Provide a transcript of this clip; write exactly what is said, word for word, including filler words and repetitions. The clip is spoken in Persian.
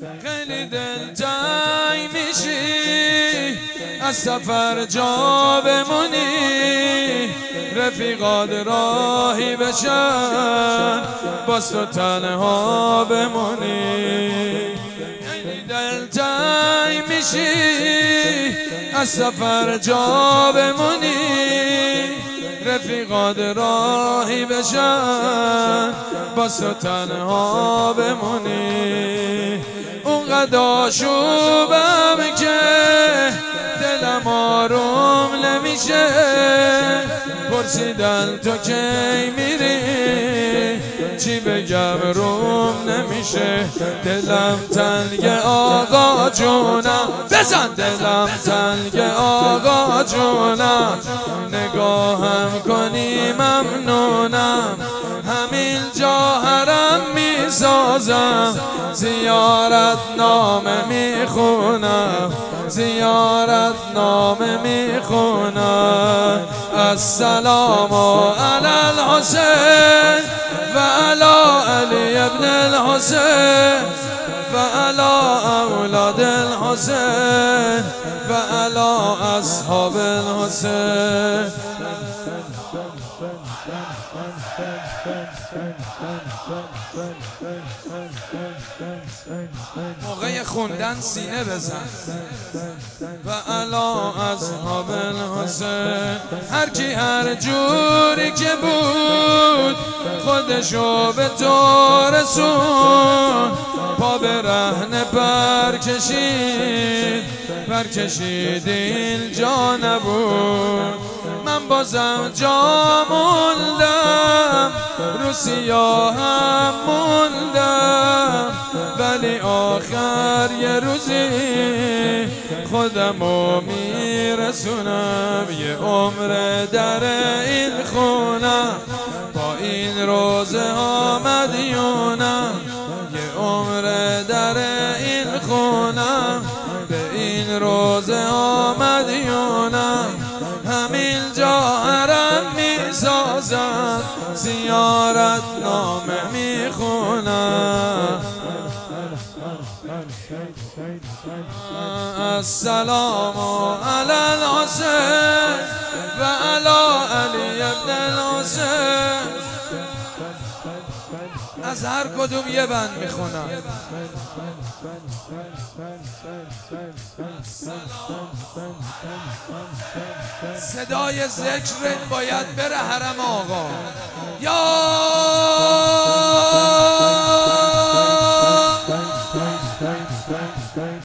خیلی دلتنگ میشی از سفر جا بمونی، رفیقات راهی بشن باز تو تنها بمونی. خیلی دلتنگ میشی از سفر جا بمونی، رفیقات راهی بشن باز تو تنها بمونی. اونقدر آشوبم که دلم آروم نمیشه، پرسیدن تو کی میری چی بگم روم نمیشه. دلم تنگ آقا جونم، بزن دلم تنگ آقا جونم، نگاهم کنی ممنونم، همین جا حرم میسازم، زیارت نامه میخونم، زیارت نامه میخونم. السلام علی الحسین و علی علی ابن الحسین و علی اولاد الحسین و علی اصحاب الحسین. موقع خوندن سینه بزن. و علا اصحاب الحسین. هر کی هر جوری که بود خودشو به تو رسون، پا به رهن پر کشید پر کشید اینجا نبود. من بازم جا موندم رو سیاهم موندم، ولی آخر یه روزی خودمو میرسونم. یه عمر در این خونم با این روزه ها مدیونم، یه عمر در این خونم به این روزه ها مدیونم، همین جا حرم میسازم، زیارت نامه میخونم. السلام علی الحسین و علی علی ابن الحسین. از هر کدوم یه بند میخونم. صدای ذکر باید بره حرم آقا. یا